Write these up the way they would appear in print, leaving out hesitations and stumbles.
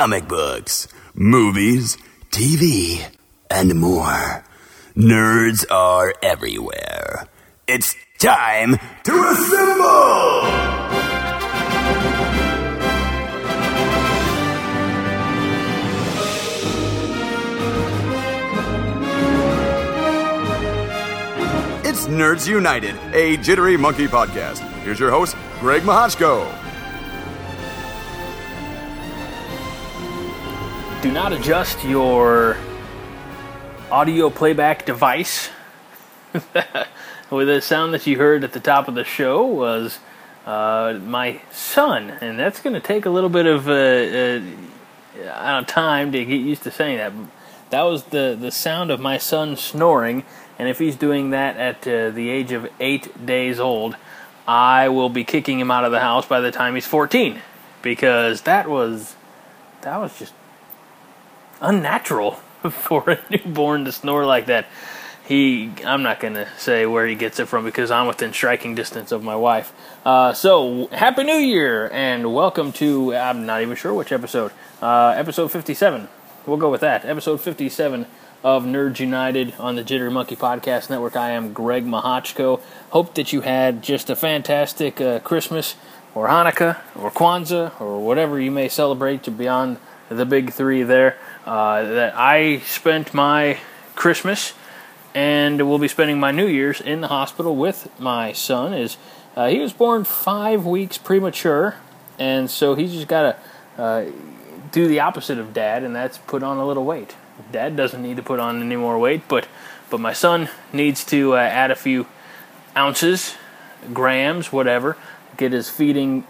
comic books, movies, TV, and more. Nerds are everywhere. It's time to assemble! It's Nerds United, a Jittery Monkey podcast. Here's your host, Greg Mahochko. Do not adjust your audio playback device. With the sound that you heard at the top of the show was my son, and that's going to take a little bit of time to get used to saying that. That was the sound of my son snoring, and if he's doing that at the age of 8 days old, I will be kicking him out of the house by the time he's 14, because that was just unnatural for a newborn to snore like that. I'm not going to say where he gets it from because I'm within striking distance of my wife. So, Happy New Year, and welcome to, I'm not even sure which episode, episode 57. We'll go with that. Episode 57 of Nerds United on the Jittery Monkey Podcast Network. I am Greg Mahochko. Hope that you had just a fantastic Christmas, or Hanukkah, or Kwanzaa, or whatever you may celebrate to beyond the big three there. That I spent my Christmas and will be spending my New Year's in the hospital with my son. He was born 5 weeks premature, and so he's just got to do the opposite of Dad, and that's put on a little weight. Dad doesn't need to put on any more weight, but my son needs to add a few ounces, grams, whatever, get his feeding.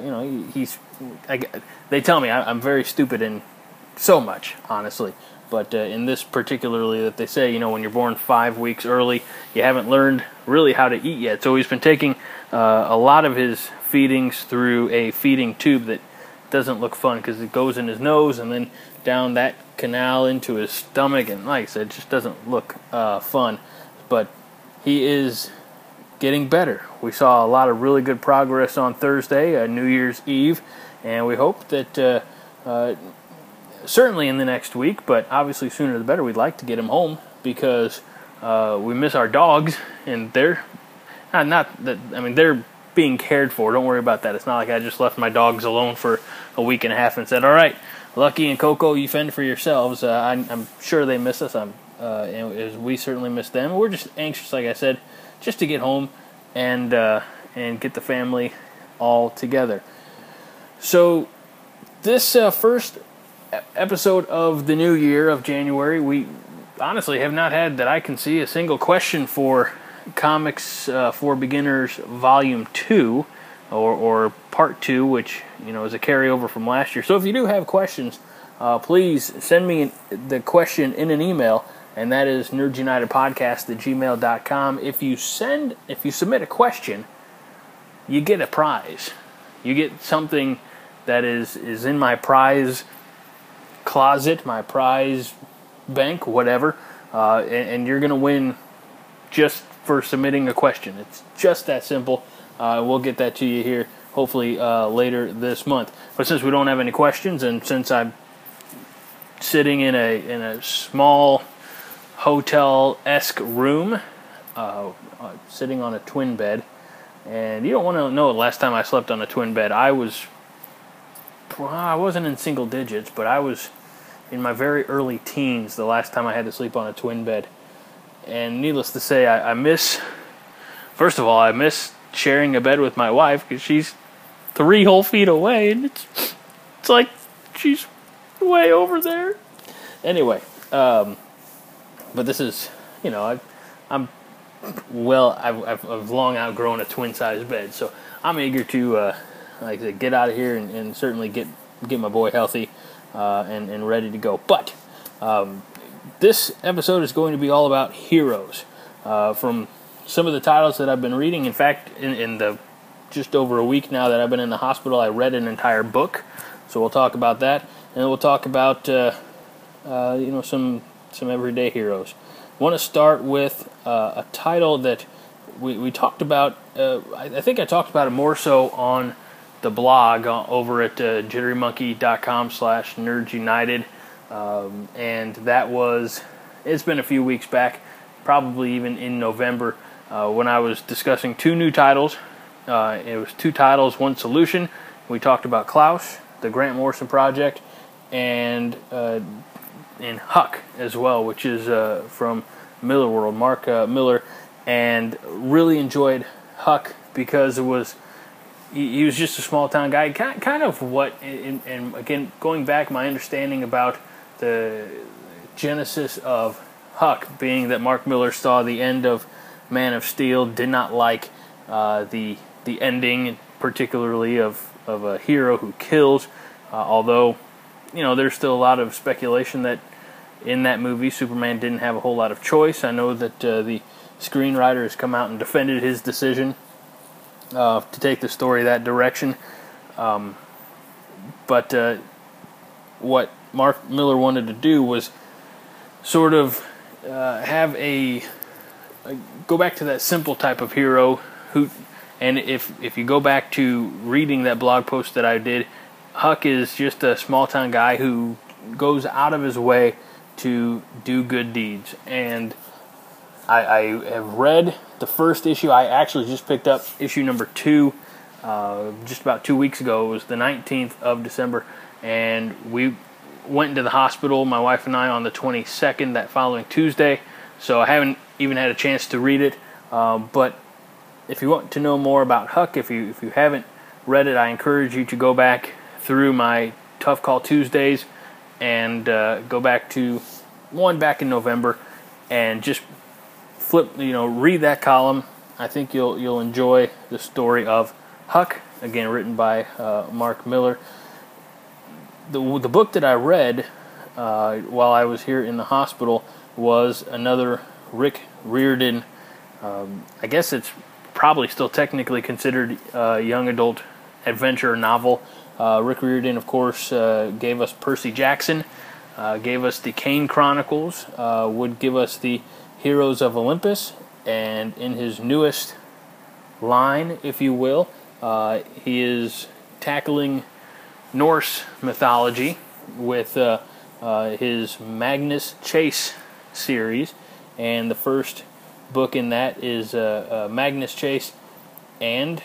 They tell me I'm very stupid in so much, honestly. But in this particularly, that they say, when you're born 5 weeks early, you haven't learned really how to eat yet. So he's been taking a lot of his feedings through a feeding tube that doesn't look fun because it goes in his nose and then down that canal into his stomach. And like I said, it just doesn't look fun. But he is getting better. We saw a lot of really good progress on Thursday, New Year's Eve. And we hope that certainly in the next week, but obviously sooner the better, we'd like to get him home because we miss our dogs, and they're they're being cared for. Don't worry about that. It's not like I just left my dogs alone for a week and a half and said, all right, Lucky and Coco, you fend for yourselves. I'm sure they miss us, and we certainly miss them. We're just anxious, like I said, just to get home and get the family all together. So this first episode of the new year of January, we honestly have not had, that I can see, a single question for Comics for Beginners Volume 2 or Part 2, which is a carryover from last year. So if you do have questions, please send me the question in an email, and that is nerdsunitedpodcast@gmail.com. If you submit a question, you get a prize. You get something that is in my prize closet, my prize bank, whatever, and you're going to win just for submitting a question. It's just that simple. We'll get that to you here, hopefully later this month. But since we don't have any questions, and since I'm sitting in a small hotel-esque room, sitting on a twin bed, and you don't want to know the last time I slept on a twin bed. I wasn't in single digits, but I was in my very early teens the last time I had to sleep on a twin bed. And needless to say, I miss sharing a bed with my wife because she's 3 whole feet away, and it's like she's way over there. Anyway, but this is, I've long outgrown a twin-sized bed, so I'm eager to, like I said, get out of here and certainly get my boy healthy and ready to go. But this episode is going to be all about heroes. From some of the titles that I've been reading, in fact, in the just over a week now that I've been in the hospital, I read an entire book. So we'll talk about that, and we'll talk about some everyday heroes. I want to start with a title that we talked about. I think I talked about it more so on the blog over at jitterymonkey.com/nerdsunited, and it's been a few weeks back, probably even in November, when I was discussing two new titles. It was two titles, one solution. We talked about Klaus, the Grant Morrison project, and Huck as well, which is from Miller World, Mark Miller, and really enjoyed Huck because he was just a small town guy, kind of what, and again, going back, my understanding about the genesis of Huck being that Mark Miller saw the end of Man of Steel, did not like the ending, particularly of a hero who kills, although, there's still a lot of speculation that in that movie Superman didn't have a whole lot of choice. I know that the screenwriter has come out and defended his decision to take the story that direction, but what Mark Miller wanted to do was sort of have go back to that simple type of hero who, and if you go back to reading that blog post that I did, Huck is just a small town guy who goes out of his way to do good deeds. And I have read the first issue. I actually just picked up issue number 2 just about 2 weeks ago. It was the 19th of December, and we went into the hospital, my wife and I, on the 22nd, that following Tuesday. So I haven't even had a chance to read it. But if you want to know more about Huck, if you haven't read it, I encourage you to go back through my Tough Call Tuesdays and go back to one back in November and just read that column. I think you'll enjoy the story of Huck, again written by Mark Miller. The book that I read while I was here in the hospital was another Rick Riordan. I guess it's probably still technically considered a young adult adventure novel. Rick Riordan, of course, gave us Percy Jackson, gave us the Kane Chronicles, would give us the Heroes of Olympus, and in his newest line, if you will, he is tackling Norse mythology with his Magnus Chase series, and the first book in that is Magnus Chase and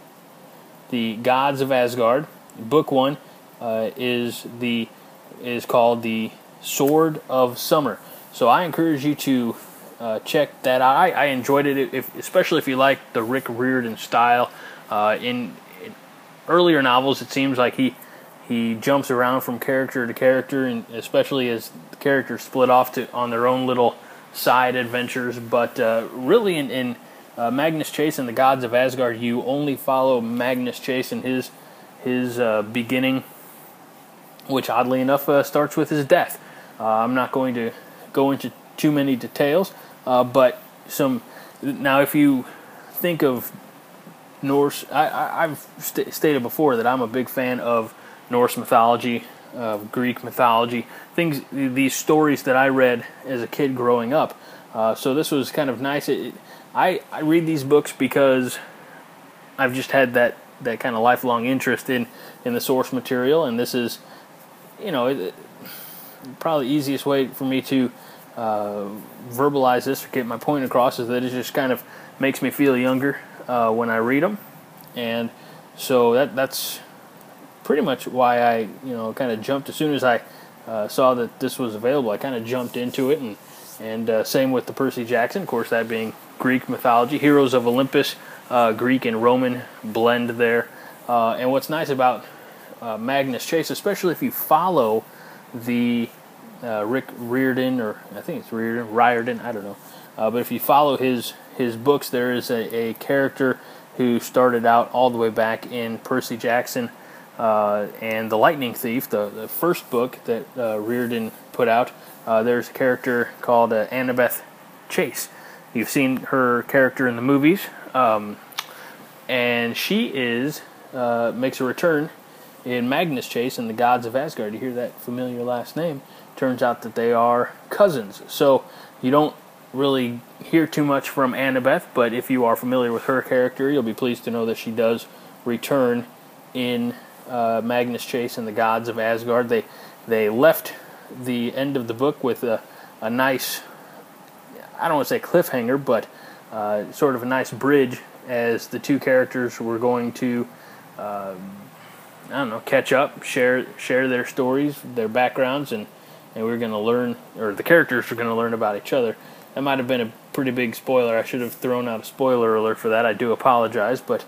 the Gods of Asgard. Book 1 is called the Sword of Summer. So I encourage you to check that out. I enjoyed it, especially if you like the Rick Riordan style. In earlier novels, it seems like he jumps around from character to character, and especially as the characters split off on their own little side adventures. But really, in Magnus Chase and the Gods of Asgard, you only follow Magnus Chase and his beginning, which oddly enough starts with his death. I'm not going to go into too many details, but now if you think of Norse, I've stated before that I'm a big fan of Norse mythology, Greek mythology, these stories that I read as a kid growing up. So this was kind of nice. I read these books because I've just had that kind of lifelong interest in the source material, and this is, probably the easiest way for me to verbalize this or get my point across is that it just kind of makes me feel younger when I read them, and so that's pretty much why I kind of jumped as soon as I saw that this was available. I kind of jumped into it, and same with the Percy Jackson, of course, that being Greek mythology, Heroes of Olympus, Greek and Roman blend there. And what's nice about Magnus Chase, especially if you follow the Rick Riordan, or I think it's Riordan, I don't know. But if you follow his books, there is a character who started out all the way back in Percy Jackson and The Lightning Thief, the first book that Riordan put out. There's a character called Annabeth Chase. You've seen her character in the movies, and she makes a return in Magnus Chase and the Gods of Asgard. You hear that familiar last name? Turns out that they are cousins. So you don't really hear too much from Annabeth, but if you are familiar with her character, you'll be pleased to know that she does return in Magnus Chase and the Gods of Asgard. They left the end of the book with a nice, I don't want to say cliffhanger, but sort of a nice bridge as the two characters were going to, catch up, share their stories, their backgrounds, and we were going to learn, or the characters were going to learn about each other. That might have been a pretty big spoiler. I should have thrown out a spoiler alert for that. I do apologize, but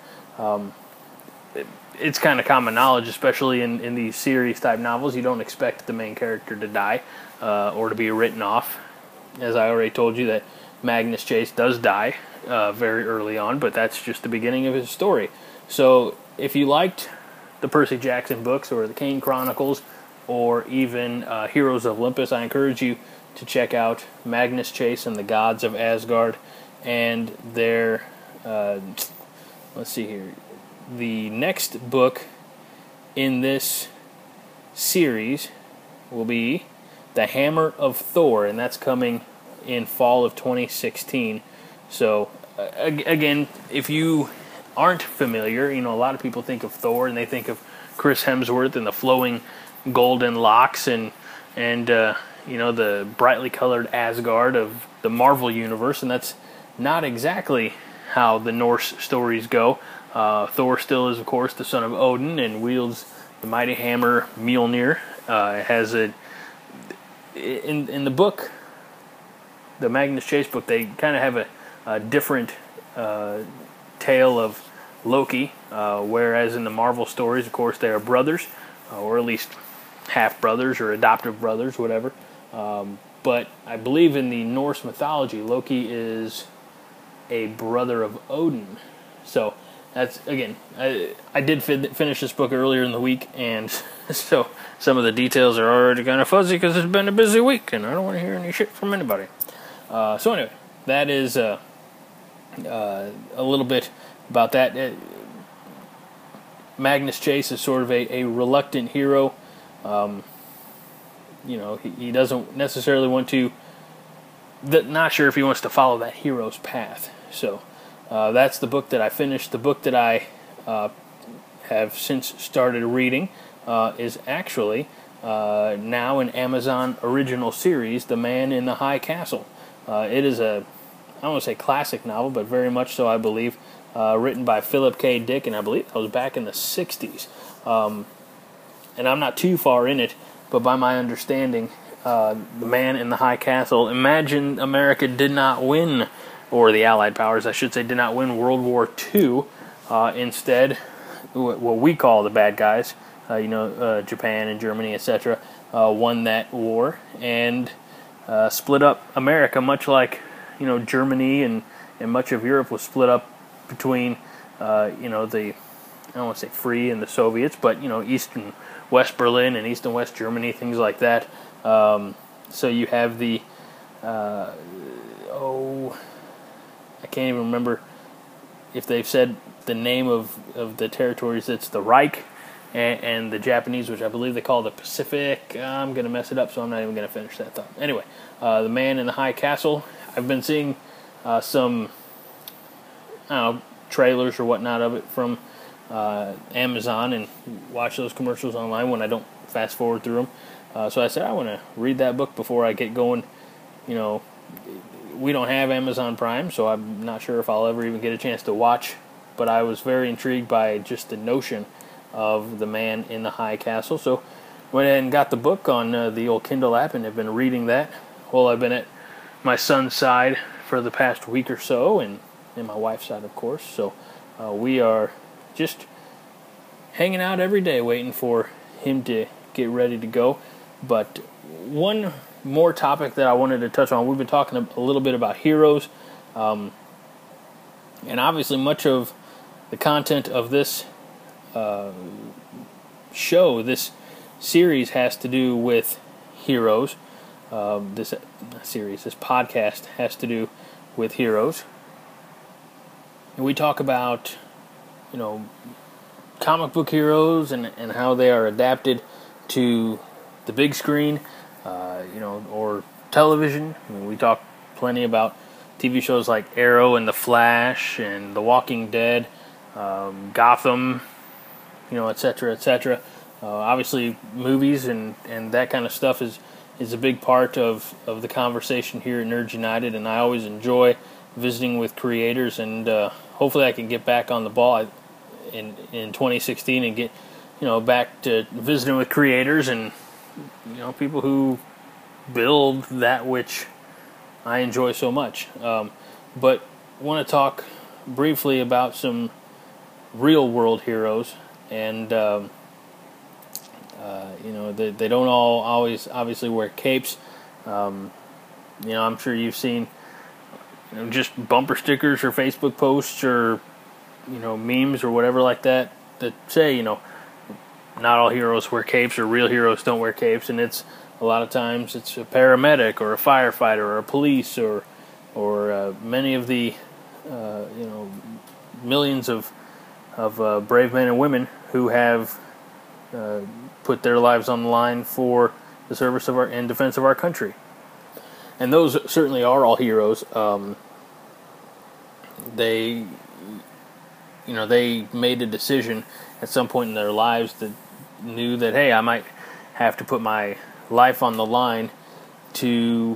it's kind of common knowledge, especially in these series-type novels. You don't expect the main character to die or to be written off. As I already told you, that Magnus Chase does die very early on, but that's just the beginning of his story. So if you liked the Percy Jackson books or the Kane Chronicles or even Heroes of Olympus, I encourage you to check out Magnus Chase and the Gods of Asgard and their, let's see here, the next book in this series will be The Hammer of Thor, and that's coming in fall of 2016. So, again, if you aren't familiar, a lot of people think of Thor and they think of Chris Hemsworth and the flowing golden locks and the brightly colored Asgard of the Marvel Universe, and that's not exactly how the Norse stories go. Thor still is, of course, the son of Odin and wields the mighty hammer Mjolnir. In the book, the Magnus Chase book, they kind of have a different tale of Loki, whereas in the Marvel stories, of course, they are brothers, or at least half-brothers or adoptive brothers, whatever. But I believe in the Norse mythology, Loki is a brother of Odin. So that's, again, I did finish this book earlier in the week, and so some of the details are already kind of fuzzy because it's been a busy week, and I don't want to hear any shit from anybody. So anyway, that is a little bit about that. Magnus Chase is sort of a reluctant hero. He doesn't necessarily want to, not sure if he wants to follow that hero's path. So that's the book that I finished. The book that I have since started reading is actually now an Amazon original series, The Man in the High Castle. It is I don't want to say classic novel, but very much so, I believe, written by Philip K. Dick, and I believe that was back in the 60s. And I'm not too far in it, but by my understanding, The Man in the High Castle, imagine America did not win, or the Allied powers, I should say, did not win World War II. Instead, what we call the bad guys, Japan and Germany, etc., won that war and split up America, much like Germany and much of Europe was split up between the, I don't want to say free and the Soviets, but East and West Berlin and East and West Germany, things like that. So you have the I can't even remember if they've said the name of the territories. It's the Reich and the Japanese, which I believe they call the Pacific. I'm going to mess it up, so I'm not even going to finish that thought. Anyway, The Man in the High Castle. I've been seeing some trailers or whatnot of it from Amazon and watch those commercials online when I don't fast forward through them. So I said I want to read that book before I get going. We don't have Amazon Prime, so I'm not sure if I'll ever even get a chance to watch, but I was very intrigued by just the notion of The Man in the High Castle. So went ahead and got the book on the old Kindle app and have been reading that. Well, I've been at my son's side for the past week or so, and my wife's side, of course. So we are just hanging out every day waiting for him to get ready to go. But one more topic that I wanted to touch on, we've been talking a little bit about heroes, and obviously much of the content of this show, this series, has to do with heroes. This podcast has to do with heroes. And we talk about, comic book heroes and how they are adapted to the big screen, or television. I mean, we talk plenty about TV shows like Arrow and The Flash and The Walking Dead, Gotham, et cetera, et cetera. Obviously, movies and that kind of stuff is a big part of the conversation here at Nerds United, and I always enjoy visiting with creators, and hopefully I can get back on the ball in 2016 and get back to visiting with creators and people who build that which I enjoy so much. But I want to talk briefly about some real world heroes, and they don't all always obviously wear capes. I'm sure you've seen just bumper stickers or Facebook posts or memes or whatever like that say not all heroes wear capes, or real heroes don't wear capes, and it's a lot of times it's a paramedic or a firefighter or a police or many of the millions of brave men and women who have put their lives on the line for the service of in defense of our country. And those certainly are all heroes. They made a decision at some point in their lives that knew that, hey, I might have to put my life on the line to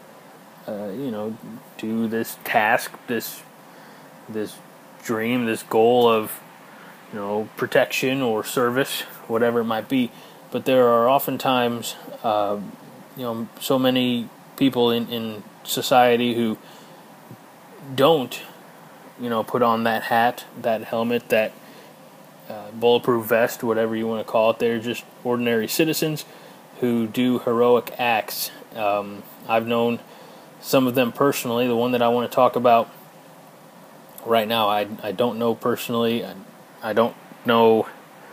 do this task, this dream, this goal of protection or service, whatever it might be. But there are oftentimes so many people in society who don't put on that hat, that helmet, that bulletproof vest, whatever you want to call it. They're just ordinary citizens who do heroic acts. I've known some of them personally. The one that I want to talk about right now, I don't know personally. I don't know.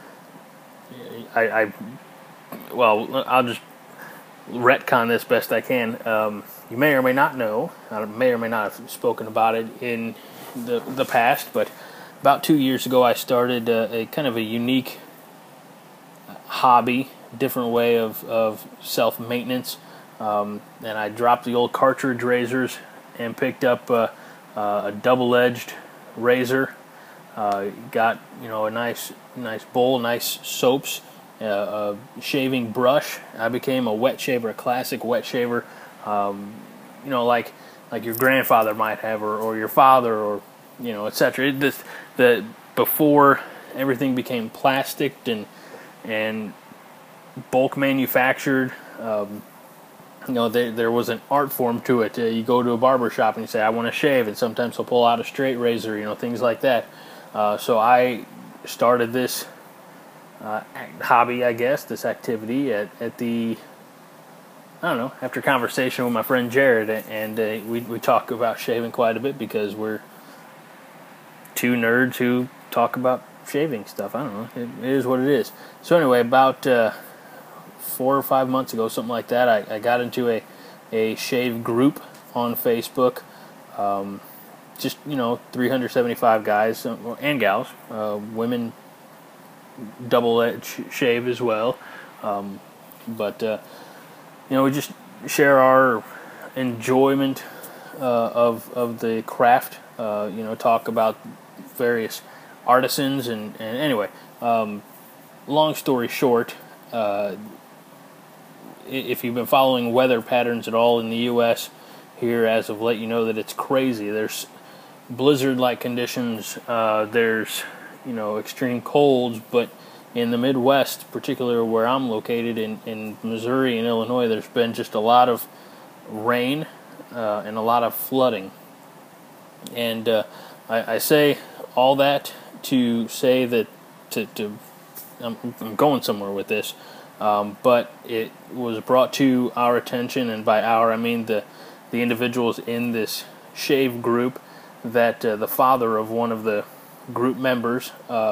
Well, I'll just retcon this best I can. You may or may not know. I may or may not have spoken about it in the past, but about 2 years ago, I started a kind of a unique hobby, different way of self-maintenance, and I dropped the old cartridge razors and picked up a double-edged razor. Got a nice bowl, nice soaps, a shaving brush. I became a wet shaver, a classic wet shaver, like your grandfather might have, or your father, or etc. Before everything became plasticed and bulk manufactured, there was an art form to it. You go to a barber shop and you say, I want to shave, and sometimes they'll pull out a straight razor, things like that. So I started this hobby, I guess, this activity at the, I don't know, after conversation with my friend Jared, and we talk about shaving quite a bit because we're two nerds who talk about shaving stuff. I don't know. It is what it is. So anyway, about 4 or 5 months ago, something like that, I got into a shave group on Facebook. Just 375 guys and gals, women double-edged shave as well. But we just share our enjoyment of the craft. Talk about various artisans and anyway. Long story short, if you've been following weather patterns at all in the U.S. here as of late, you know that it's crazy. There's blizzard-like conditions. There's extreme colds, but in the Midwest, particularly where I'm located in Missouri and Illinois, there's been just a lot of rain and a lot of flooding. And I say all that to say that I'm going somewhere with this, but it was brought to our attention, and by our I mean the individuals in this shave group, that the father of one of the group members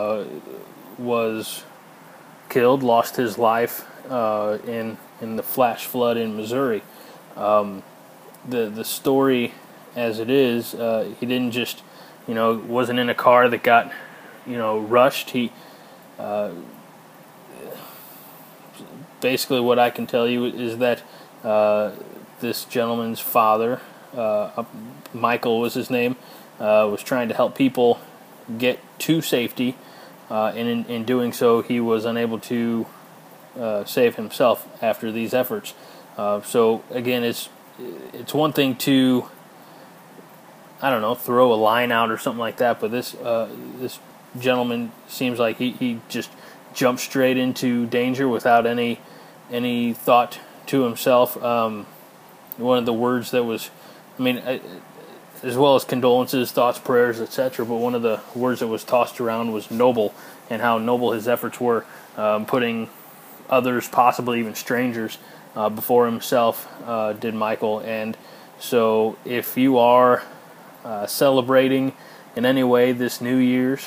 was killed, lost his life in the flash flood in Missouri. The story as it is, he didn't just, wasn't in a car that got, rushed. He, basically what I can tell you is that this gentleman's father, Michael was his name, was trying to help people get to safety and in doing so, he was unable to save himself after these efforts. So again, it's one thing to, I don't know, throw a line out or something like that, but this gentleman seems like he just jumped straight into danger without any thought to himself. One of the words that was, as well as condolences, thoughts, prayers, etc., but one of the words that was tossed around was noble, and how noble his efforts were, putting others, possibly even strangers, before himself, did Michael. And so if you are celebrating in any way this New Year's,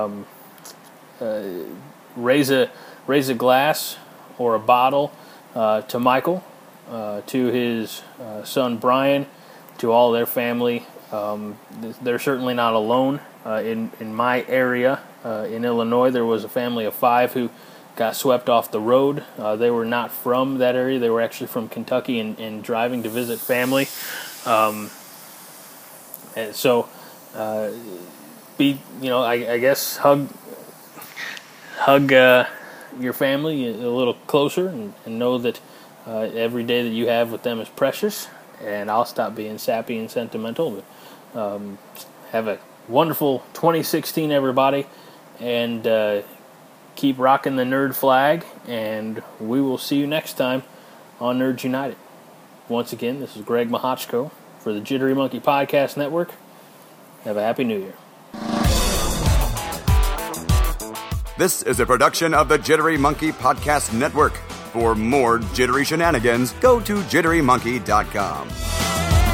raise a glass or a bottle to Michael, to his son Brian, to all their family. They're certainly not alone. In my area, in Illinois, there was a family of 5 who got swept off the road. They were not from that area. They were actually from Kentucky and driving to visit family. And so, I guess hug your family a little closer, and know that every day that you have with them is precious. And I'll stop being sappy and sentimental. But have a wonderful 2016, everybody, and keep rocking the nerd flag. And we will see you next time on Nerds United. Once again, this is Greg Mahochko for the Jittery Monkey Podcast Network. Have a Happy New Year. This is a production of the Jittery Monkey Podcast Network. For more jittery shenanigans, go to jitterymonkey.com.